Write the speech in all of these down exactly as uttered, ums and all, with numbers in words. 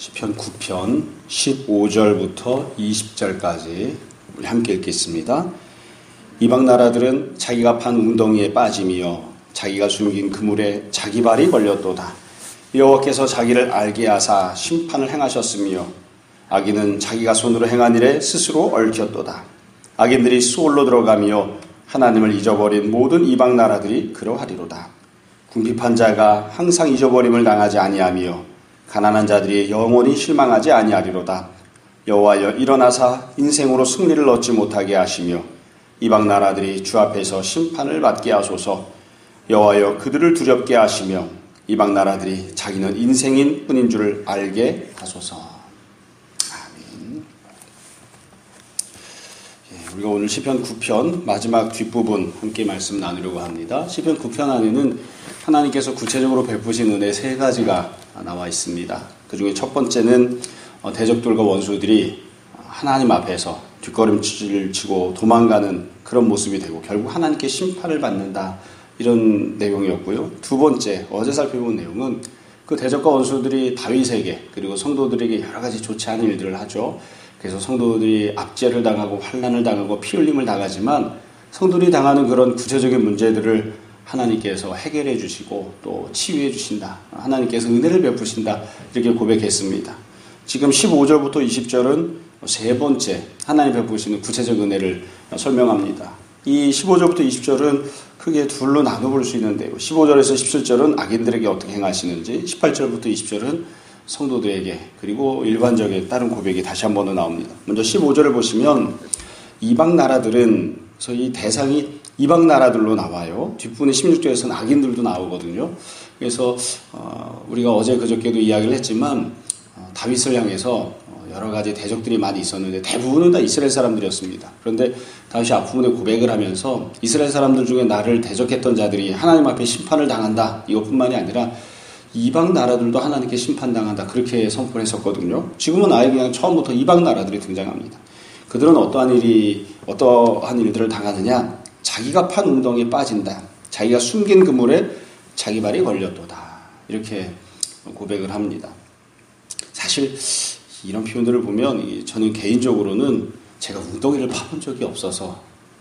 시편 구 편 십오 절부터 이십 절까지 우리 함께 읽겠습니다. 이방 나라들은 자기가 판 웅덩이에 빠짐이요 자기가 숨긴 그물에 자기 발이 걸렸도다. 여호와께서 자기를 알게 하사 심판을 행하셨으며 악인은 자기가 손으로 행한 일에 스스로 얽혔도다. 악인들이 수올로 들어가며 하나님을 잊어버린 모든 이방 나라들이 그러하리로다. 궁핍한 자가 항상 잊어버림을 당하지 아니하며 가난한 자들이 영원히 실망하지 아니하리로다. 여호와여 일어나사 인생으로 승리를 얻지 못하게 하시며 이방 나라들이 주 앞에서 심판을 받게 하소서. 여호와여 그들을 두렵게 하시며 이방 나라들이 자기는 인생인 뿐인 줄을 알게 하소서. 아멘. 예, 우리가 오늘 시편 구 편 마지막 뒷부분 함께 말씀 나누려고 합니다. 시편 구 편 안에는 하나님께서 구체적으로 베푸신 은혜 세 가지가 나와 있습니다. 그 중에 첫 번째는 대적들과 원수들이 하나님 앞에서 뒷걸음질을 치고 도망가는 그런 모습이 되고 결국 하나님께 심판을 받는다, 이런 내용이었고요. 두 번째, 어제 살펴본 내용은 그 대적과 원수들이 다윗에게 그리고 성도들에게 여러 가지 좋지 않은 일들을 하죠. 그래서 성도들이 압제를 당하고 환난을 당하고 피 흘림을 당하지만 성도들이 당하는 그런 구체적인 문제들을 하나님께서 해결해 주시고 또 치유해 주신다. 하나님께서 은혜를 베푸신다. 이렇게 고백했습니다. 지금 십오 절부터 이십 절은 세 번째 하나님 베푸시는 구체적 은혜를 설명합니다. 이 십오 절부터 이십 절은 크게 둘로 나눠볼 수 있는데요. 십오 절에서 십칠 절은 악인들에게 어떻게 행하시는지, 십팔 절부터 이십 절은 성도들에게 그리고 일반적인 다른 고백이 다시 한 번 더 나옵니다. 먼저 십오 절을 보시면 이방 나라들은 이 대상이 이방 나라들로 나와요. 뒷부분의 십육 절에서는 악인들도 나오거든요. 그래서 어, 우리가 어제 그저께도 이야기를 했지만 어, 다윗을 향해서 여러 가지 대적들이 많이 있었는데 대부분은 다 이스라엘 사람들이었습니다. 그런데 다윗이 앞부분에 고백을 하면서 이스라엘 사람들 중에 나를 대적했던 자들이 하나님 앞에 심판을 당한다, 이것뿐만이 아니라 이방 나라들도 하나님께 심판당한다, 그렇게 선포를 했었거든요. 지금은 아예 그냥 처음부터 이방 나라들이 등장합니다. 그들은 어떠한 일이 어떠한 일들을 당하느냐, 자기가 판 웅덩이에 빠진다, 자기가 숨긴 그물에 자기 발이 걸렸도다, 이렇게 고백을 합니다. 사실 이런 표현들을 보면 저는 개인적으로는 제가 웅덩이를 파본 적이 없어서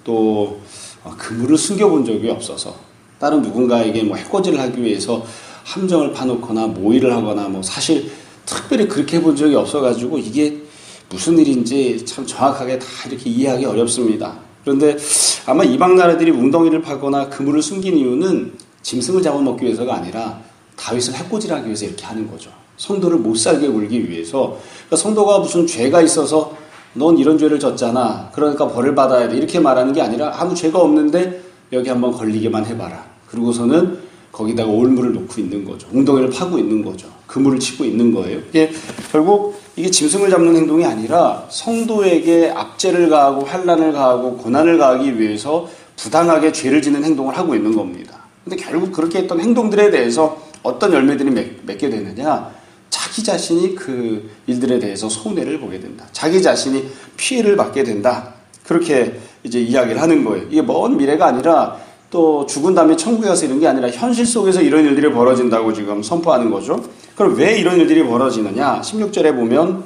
또 그물을 숨겨본 적이 없어서 다른 누군가에게 뭐 해코지를 하기 위해서 함정을 파놓거나 모의를 하거나 뭐 사실 특별히 그렇게 해본 적이 없어가지고 이게 무슨 일인지 참 정확하게 다 이렇게 이해하기 어렵습니다. 그런데 아마 이방 나라들이 웅덩이를 파거나 그물을 숨긴 이유는 짐승을 잡아먹기 위해서가 아니라 다윗을 해코지하기 위해서 이렇게 하는 거죠. 성도를 못 살게 굴기 위해서. 그러니까 성도가 무슨 죄가 있어서 넌 이런 죄를 졌잖아, 그러니까 벌을 받아야 돼, 이렇게 말하는 게 아니라 아무 죄가 없는데 여기 한번 걸리게만 해봐라. 그리고서는 거기다가 올물을 놓고 있는 거죠. 웅덩이를 파고 있는 거죠. 그물을 치고 있는 거예요. 이게 결국 이게 짐승을 잡는 행동이 아니라 성도에게 압제를 가하고 환난을 가하고 고난을 가하기 위해서 부당하게 죄를 짓는 행동을 하고 있는 겁니다. 근데 결국 그렇게 했던 행동들에 대해서 어떤 열매들이 맺, 맺게 되느냐, 자기 자신이 그 일들에 대해서 손해를 보게 된다, 자기 자신이 피해를 받게 된다, 그렇게 이제 이야기를 하는 거예요. 이게 먼 미래가 아니라 또 죽은 다음에 천국에 가서 이런 게 아니라 현실 속에서 이런 일들이 벌어진다고 지금 선포하는 거죠. 그럼 왜 이런 일들이 벌어지느냐, 십육 절에 보면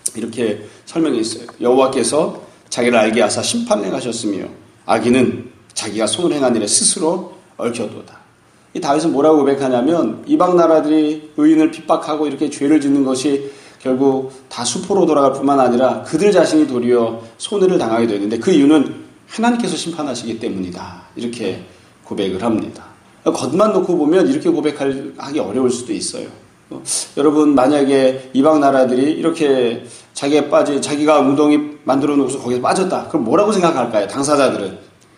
이렇게 설명이 있어요. 여호와께서 자기를 알게 하사 심판을 행하셨으며 악인은 자기가 손을 행한 일에 스스로 얽혀도다. 이 다윗은 뭐라고 고백하냐면 이방 나라들이 의인을 핍박하고 이렇게 죄를 짓는 것이 결국 다 수포로 돌아갈 뿐만 아니라 그들 자신이 도리어 손해를 당하게 되는데 그 이유는 하나님께서 심판하시기 때문이다, 이렇게 고백을 합니다. 겉만 놓고 보면 이렇게 고백하기 어려울 수도 있어요. 어, 여러분 만약에 이방 나라들이 이렇게 자기에 빠지 자기가 웅덩이 만들어 놓고서 거기서 빠졌다, 그럼 뭐라고 생각할까요? 당사자들은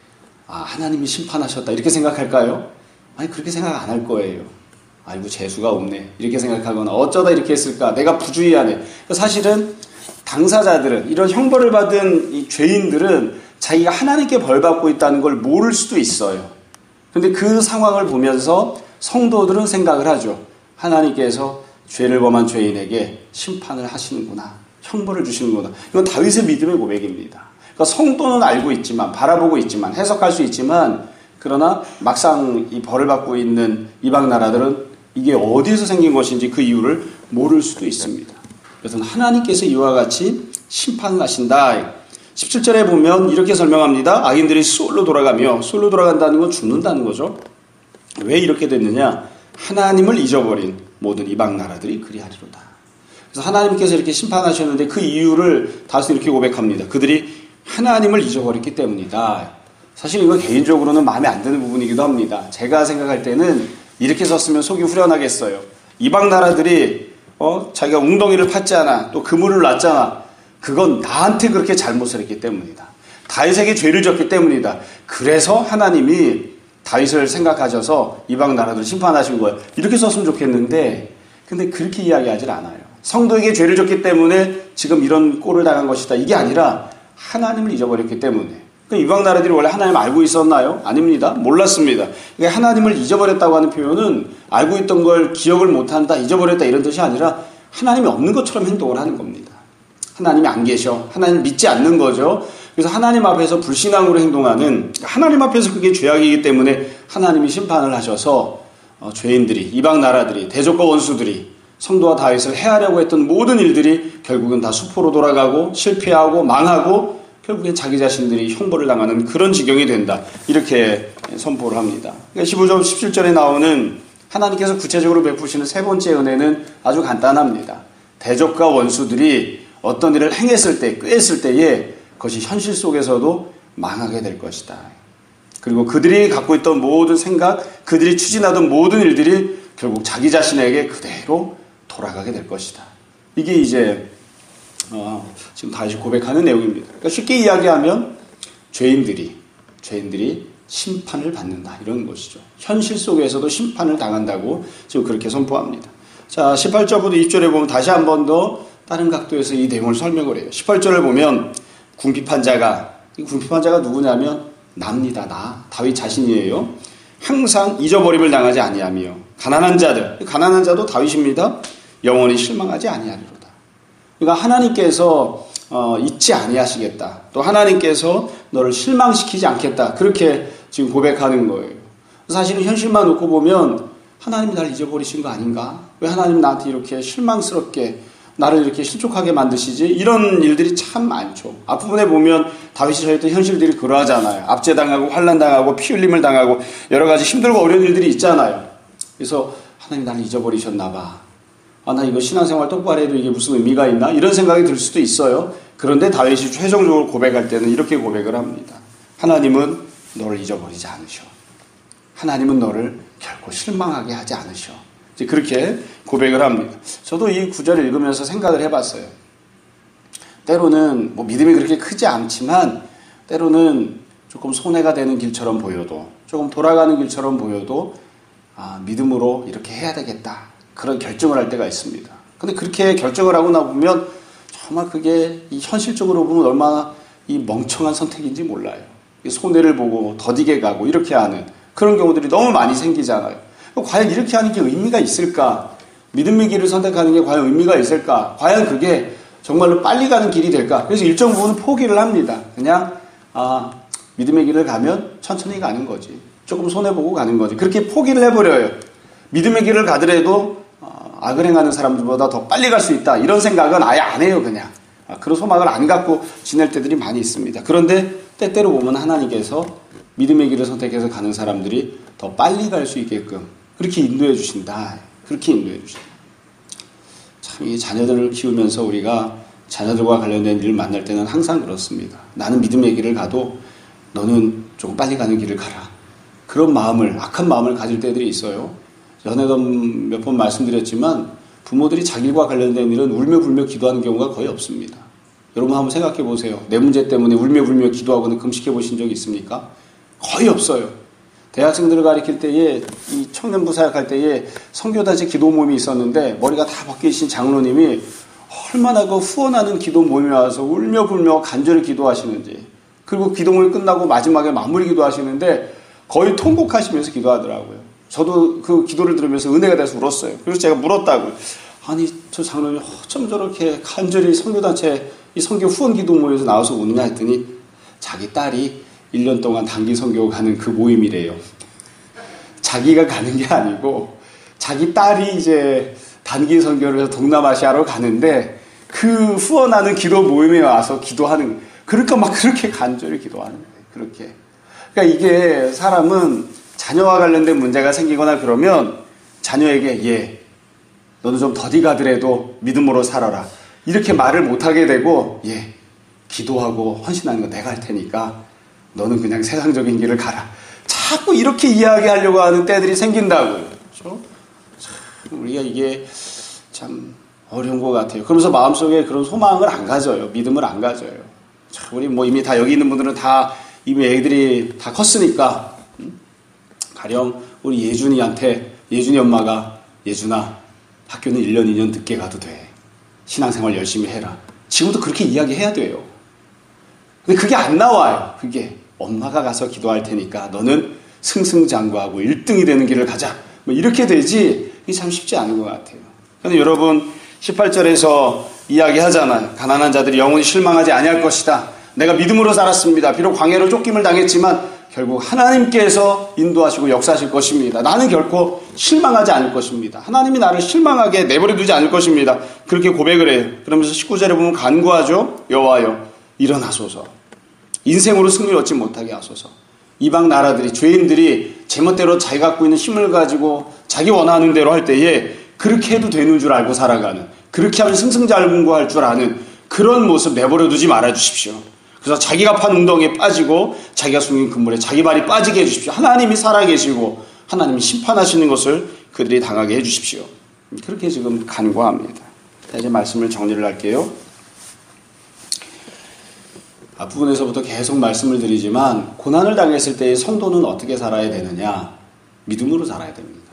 아, 하나님이 심판하셨다, 이렇게 생각할까요? 아니, 그렇게 생각 안 할 거예요. 아이고 재수가 없네, 이렇게 생각하거나 어쩌다 이렇게 했을까, 내가 부주의하네. 사실은 당사자들은, 이런 형벌을 받은 이 죄인들은 자기가 하나님께 벌받고 있다는 걸 모를 수도 있어요. 그런데 그 상황을 보면서 성도들은 생각을 하죠. 하나님께서 죄를 범한 죄인에게 심판을 하시는구나, 형벌을 주시는구나. 이건 다윗의 믿음의 고백입니다. 그러니까 성도는 알고 있지만, 바라보고 있지만, 해석할 수 있지만, 그러나 막상 이 벌을 받고 있는 이방 나라들은 이게 어디에서 생긴 것인지 그 이유를 모를 수도 있습니다. 그래서 하나님께서 이와 같이 심판을 하신다. 십칠 절에 보면 이렇게 설명합니다. 악인들이 수올로 돌아가며, 수올로 돌아간다는 건 죽는다는 거죠. 왜 이렇게 됐느냐? 하나님을 잊어버린 모든 이방 나라들이 그리하리로다. 그래서 하나님께서 이렇게 심판하셨는데 그 이유를 다시 이렇게 고백합니다. 그들이 하나님을 잊어버렸기 때문이다. 사실 이건 개인적으로는 마음에 안 드는 부분이기도 합니다. 제가 생각할 때는 이렇게 썼으면 속이 후련하겠어요. 이방 나라들이 어, 자기가 웅덩이를 팠잖아. 또 그물을 놨잖아. 그건 나한테 그렇게 잘못을 했기 때문이다. 다윗에게 죄를 졌기 때문이다. 그래서 하나님이 다윗을 생각하셔서 이방 나라들을 심판하신 거예요. 이렇게 썼으면 좋겠는데 근데 그렇게 이야기하질 않아요. 성도에게 죄를 졌기 때문에 지금 이런 꼴을 당한 것이다. 이게 아니라 하나님을 잊어버렸기 때문에. 그러니까 이방 나라들이 원래 하나님을 알고 있었나요? 아닙니다. 몰랐습니다. 그러니까 하나님을 잊어버렸다고 하는 표현은 알고 있던 걸 기억을 못한다, 잊어버렸다 이런 뜻이 아니라 하나님이 없는 것처럼 행동을 하는 겁니다. 하나님이 안 계셔. 하나님 믿지 않는 거죠. 그래서 하나님 앞에서 불신앙으로 행동하는, 하나님 앞에서 그게 죄악이기 때문에 하나님이 심판을 하셔서 어, 죄인들이, 이방 나라들이, 대적과 원수들이 성도와 다윗을 해하려고 했던 모든 일들이 결국은 다 수포로 돌아가고 실패하고 망하고 결국엔 자기 자신들이 형벌을 당하는 그런 지경이 된다. 이렇게 선포를 합니다. 그러니까 십오 절, 십칠 절에 나오는 하나님께서 구체적으로 베푸시는 세 번째 은혜는 아주 간단합니다. 대적과 원수들이 어떤 일을 행했을 때, 꾀했을 때에 그것이 현실 속에서도 망하게 될 것이다. 그리고 그들이 갖고 있던 모든 생각, 그들이 추진하던 모든 일들이 결국 자기 자신에게 그대로 돌아가게 될 것이다. 이게 이제 어, 지금 다시 고백하는 내용입니다. 그러니까 쉽게 이야기하면 죄인들이 죄인들이 심판을 받는다 이런 것이죠. 현실 속에서도 심판을 당한다고 지금 그렇게 선포합니다. 자, 십팔 절부터 이십 절에 보면 다시 한 번 더 다른 각도에서 이 내용을 설명을 해요. 십팔 절을 보면 궁핍한 자가, 이 궁핍한 자가 누구냐면 나입니다. 나, 다윗 자신이에요. 항상 잊어버림을 당하지 아니하며 가난한 자들, 가난한 자도 다윗입니다. 영원히 실망하지 아니하리로다. 그러니까 하나님께서 어, 잊지 아니하시겠다. 또 하나님께서 너를 실망시키지 않겠다. 그렇게 지금 고백하는 거예요. 사실은 현실만 놓고 보면 하나님이 나를 잊어버리신 거 아닌가? 왜 하나님이 나한테 이렇게 실망스럽게 나를 이렇게 실족하게 만드시지? 이런 일들이 참 많죠. 앞부분에 보면 다윗이 처했던 현실들이 그러하잖아요. 압제당하고 환난당하고 피 흘림을 당하고 여러 가지 힘들고 어려운 일들이 있잖아요. 그래서 하나님이 나를 잊어버리셨나 봐. 아, 나 이거 신앙생활 똑바로 해도 이게 무슨 의미가 있나? 이런 생각이 들 수도 있어요. 그런데 다윗이 최종적으로 고백할 때는 이렇게 고백을 합니다. 하나님은 너를 잊어버리지 않으셔. 하나님은 너를 결코 실망하게 하지 않으셔. 이제 그렇게 고백을 합니다. 저도 이 구절을 읽으면서 생각을 해봤어요. 때로는 뭐 믿음이 그렇게 크지 않지만 때로는 조금 손해가 되는 길처럼 보여도 조금 돌아가는 길처럼 보여도 아, 믿음으로 이렇게 해야 되겠다. 그런 결정을 할 때가 있습니다. 근데 그렇게 결정을 하고 나보면 정말 그게 이 현실적으로 보면 얼마나 이 멍청한 선택인지 몰라요. 손해를 보고 더디게 가고 이렇게 하는 그런 경우들이 너무 많이 생기잖아요. 과연 이렇게 하는 게 의미가 있을까? 믿음의 길을 선택하는 게 과연 의미가 있을까? 과연 그게 정말로 빨리 가는 길이 될까? 그래서 일정 부분은 포기를 합니다. 그냥 아, 믿음의 길을 가면 천천히 가는 거지. 조금 손해보고 가는 거지. 그렇게 포기를 해버려요. 믿음의 길을 가더라도 악을 행하는 사람들보다 더 빨리 갈 수 있다. 이런 생각은 아예 안 해요. 그냥. 그런 소망을 안 갖고 지낼 때들이 많이 있습니다. 그런데 때때로 보면 하나님께서 믿음의 길을 선택해서 가는 사람들이 더 빨리 갈 수 있게끔 그렇게 인도해 주신다. 그렇게 인도해 주신다. 참 이 자녀들을 키우면서 우리가 자녀들과 관련된 일을 만날 때는 항상 그렇습니다. 나는 믿음의 길을 가도 너는 조금 빨리 가는 길을 가라. 그런 마음을, 악한 마음을 가질 때들이 있어요. 전에도 몇 번 말씀드렸지만 부모들이 자기와 관련된 일은 울며 불며 기도하는 경우가 거의 없습니다. 여러분 한번 생각해 보세요. 내 문제 때문에 울며 불며 기도하고는 금식해 보신 적이 있습니까? 거의 없어요. 대학생들을 가르칠 때에 이 청년부 사역할 때에 선교단체 기도 모임이 있었는데 머리가 다 벗기신 장로님이 얼마나 그 후원하는 기도 모임에 와서 울며 불며 간절히 기도하시는지 그리고 기도 모임 끝나고 마지막에 마무리 기도하시는데 거의 통곡하시면서 기도하더라고요. 저도 그 기도를 들으면서 은혜가 돼서 울었어요. 그래서 제가 물었다고요. 아니 저 장로님 어쩜 저렇게 간절히 선교단체 이 선교 후원 기도 모임에서 나와서 우느냐 했더니 자기 딸이 일 년 동안 단기 선교 가는 그 모임이래요. 자기가 가는 게 아니고 자기 딸이 이제 단기 선교를 해서 동남아시아로 가는데 그 후원하는 기도 모임에 와서 기도하는, 그러니까 막 그렇게 간절히 기도하는 거예요. 그렇게. 그러니까 이게 사람은 자녀와 관련된 문제가 생기거나 그러면 자녀에게 예, 너는 좀 더디 가더라도 믿음으로 살아라. 이렇게 말을 못하게 되고 예, 기도하고 헌신하는 거 내가 할 테니까 너는 그냥 세상적인 길을 가라. 자꾸 이렇게 이야기하려고 하는 때들이 생긴다고요. 그렇죠? 참 우리가 이게 참 어려운 것 같아요. 그러면서 마음속에 그런 소망을 안 가져요. 믿음을 안 가져요. 참 우리 뭐 이미 다 여기 있는 분들은 다 이미 애들이 다 컸으니까 음? 가령 우리 예준이한테 예준이 엄마가 예준아 학교는 일 년 이 년 늦게 가도 돼. 신앙생활 열심히 해라. 지금도 그렇게 이야기해야 돼요. 근데 그게 안 나와요. 그게 엄마가 가서 기도할 테니까 너는 승승장구하고 일 등이 되는 길을 가자. 뭐 이렇게 되지 이게 참 쉽지 않은 것 같아요. 근데 여러분 십팔 절에서 이야기하잖아요. 가난한 자들이 영원히 실망하지 아니할 것이다. 내가 믿음으로 살았습니다. 비록 광야로 쫓김을 당했지만 결국 하나님께서 인도하시고 역사하실 것입니다. 나는 결코 실망하지 않을 것입니다. 하나님이 나를 실망하게 내버려 두지 않을 것입니다. 그렇게 고백을 해요. 그러면서 십구 절에 보면 간구하죠. 여호와여 일어나소서. 인생으로 승리를 얻지 못하게 하소서. 이방 나라들이 죄인들이 제멋대로 자기 갖고 있는 힘을 가지고 자기 원하는 대로 할 때에 그렇게 해도 되는 줄 알고 살아가는, 그렇게 하면 승승장구할 줄 아는 그런 모습 내버려 두지 말아 주십시오. 그래서 자기가 판 웅덩이에 빠지고 자기가 숨긴 그물에 자기 발이 빠지게 해주십시오. 하나님이 살아계시고 하나님이 심판하시는 것을 그들이 당하게 해주십시오. 그렇게 지금 간구합니다. 자, 이제 말씀을 정리를 할게요. 앞부분에서부터 계속 말씀을 드리지만 고난을 당했을 때의 성도는 어떻게 살아야 되느냐? 믿음으로 살아야 됩니다.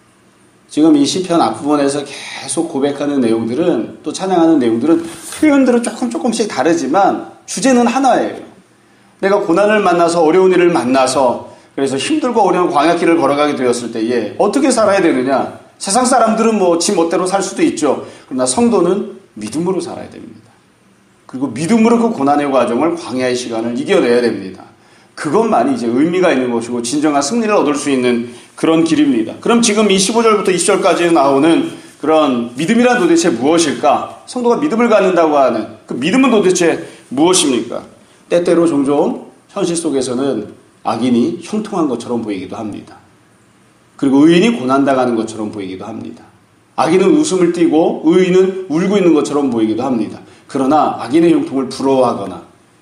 지금 이 시편 앞부분에서 계속 고백하는 내용들은, 또 찬양하는 내용들은 표현들은 조금 조금씩 다르지만 주제는 하나예요. 내가 고난을 만나서 어려운 일을 만나서 그래서 힘들고 어려운 광야길을 걸어가게 되었을 때에 어떻게 살아야 되느냐? 세상 사람들은 뭐 지 멋대로 살 수도 있죠. 그러나 성도는 믿음으로 살아야 됩니다. 그리고 믿음으로 그 고난의 과정을, 광야의 시간을 이겨내야 됩니다. 그것만이 이제 의미가 있는 것이고 진정한 승리를 얻을 수 있는 그런 길입니다. 그럼 지금 이 십오 절부터 이십 절까지 나오는 그런 믿음이란 도대체 무엇일까? 성도가 믿음을 갖는다고 하는 그 믿음은 도대체 무엇입니까? 때때로 종종 현실 속에서는 악인이 형통한 것처럼 보이기도 합니다. 그리고 의인이 고난당하는 것처럼 보이기도 합니다. 악인은 웃음을 띠고 의인은 울고 있는 것처럼 보이기도 합니다. 그러나 악인의 형통을 부러워하거나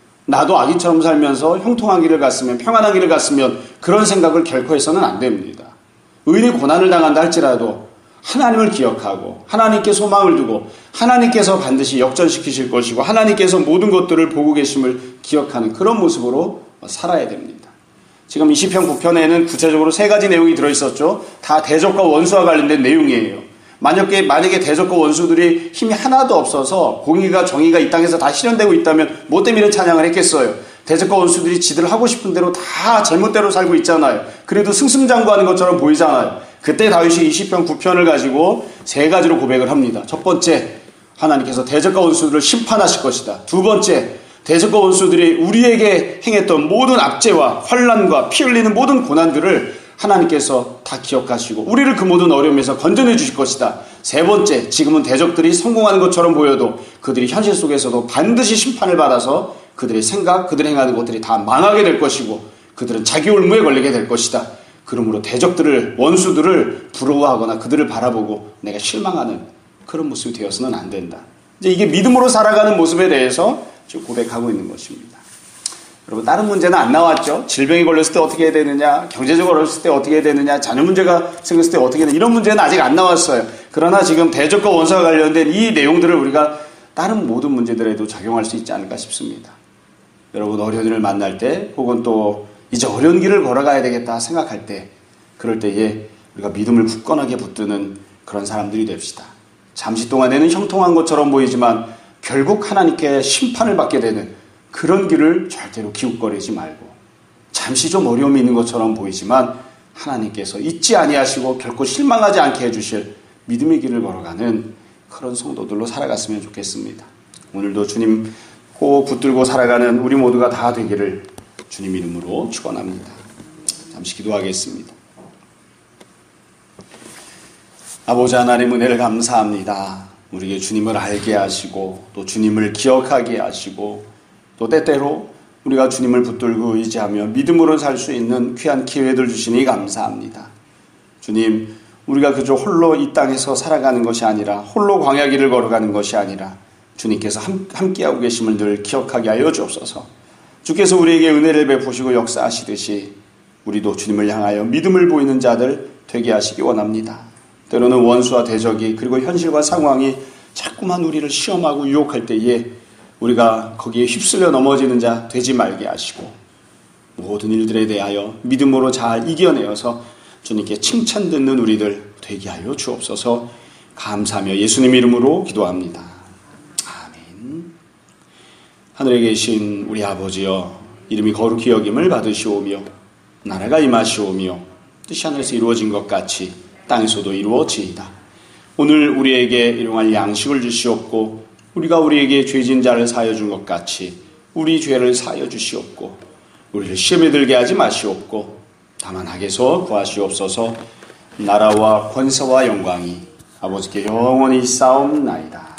나도 악인처럼 살면서 형통한 길을 갔으면, 평안한 길을 갔으면 그런 생각을 결코 해서는 안 됩니다. 의인이 고난을 당한다 할지라도 하나님을 기억하고 하나님께 소망을 두고 하나님께서 반드시 역전시키실 것이고 하나님께서 모든 것들을 보고 계심을 기억하는 그런 모습으로 살아야 됩니다. 지금 이 시편 구 편에는 구체적으로 세 가지 내용이 들어있었죠. 다 대적과 원수와 관련된 내용이에요. 만약에, 만약에 대적과 원수들이 힘이 하나도 없어서 공의가 정의가 이 땅에서 다 실현되고 있다면 뭐 때문에 찬양을 했겠어요. 대적과 원수들이 지들 하고 싶은 대로 다 제멋대로 살고 있잖아요. 그래도 승승장구하는 것처럼 보이잖아요. 그때 다윗이 이 시편 구 편을 가지고 세 가지로 고백을 합니다. 첫 번째, 하나님께서 대적과 원수들을 심판하실 것이다. 두 번째, 대적과 원수들이 우리에게 행했던 모든 압제와 환난과 피 흘리는 모든 고난들을 하나님께서 다 기억하시고 우리를 그 모든 어려움에서 건져내 주실 것이다. 세 번째, 지금은 대적들이 성공하는 것처럼 보여도 그들이 현실 속에서도 반드시 심판을 받아서 그들의 생각, 그들이 행하는 것들이 다 망하게 될 것이고 그들은 자기 올무에 걸리게 될 것이다. 그러므로 대적들을, 원수들을 부러워하거나 그들을 바라보고 내가 실망하는 그런 모습이 되어서는 안 된다. 이제 이게 믿음으로 살아가는 모습에 대해서 지금 고백하고 있는 것입니다. 여러분, 다른 문제는 안 나왔죠. 질병이 걸렸을 때 어떻게 해야 되느냐, 경제적으로 어렸을 때 어떻게 해야 되느냐, 자녀 문제가 생겼을 때 어떻게 해야 되느냐, 이런 문제는 아직 안 나왔어요. 그러나 지금 대적과 원수와 관련된 이 내용들을 우리가 다른 모든 문제들에도 적용할 수 있지 않을까 싶습니다. 여러분, 어려운 일을 만날 때 혹은 또 이제 어려운 길을 걸어가야 되겠다 생각할 때, 그럴 때에 우리가 믿음을 굳건하게 붙드는 그런 사람들이 됩시다. 잠시 동안에는 형통한 것처럼 보이지만 결국 하나님께 심판을 받게 되는 그런 길을 절대로 기웃거리지 말고, 잠시 좀 어려움이 있는 것처럼 보이지만 하나님께서 잊지 아니하시고 결코 실망하지 않게 해주실 믿음의 길을 걸어가는 그런 성도들로 살아갔으면 좋겠습니다. 오늘도 주님 꼭 붙들고 살아가는 우리 모두가 다 되기를 주님 이름으로 축원합니다. 잠시 기도하겠습니다. 아버지 하나님, 은혜를 감사합니다. 우리에게 주님을 알게 하시고 또 주님을 기억하게 하시고 또 때때로 우리가 주님을 붙들고 의지하며 믿음으로 살 수 있는 귀한 기회들 주시니 감사합니다. 주님, 우리가 그저 홀로 이 땅에서 살아가는 것이 아니라 홀로 광야길을 걸어가는 것이 아니라 주님께서 함께하고 계심을 늘 기억하게 하여 주옵소서. 주께서 우리에게 은혜를 베푸시고 역사하시듯이 우리도 주님을 향하여 믿음을 보이는 자들 되게 하시기 원합니다. 때로는 원수와 대적이 그리고 현실과 상황이 자꾸만 우리를 시험하고 유혹할 때에 우리가 거기에 휩쓸려 넘어지는 자 되지 말게 하시고 모든 일들에 대하여 믿음으로 잘 이겨내어서 주님께 칭찬 듣는 우리들 되게 하여 주옵소서. 감사하며 예수님 이름으로 기도합니다. 아멘. 하늘에 계신 우리 아버지여, 이름이 거룩히 여김을 받으시오며 나라가 임하시오며 뜻이 하늘에서 이루어진 것 같이 땅에서도 이루어지이다. 오늘 우리에게 일용할 양식을 주시옵고 우리가 우리에게 죄진 자를 사하여 준 것 같이 우리 죄를 사하여 주시옵고 우리를 시험에 들게 하지 마시옵고 다만 악에서 구하시옵소서. 나라와 권세와 영광이 아버지께 영원히 싸움나이다.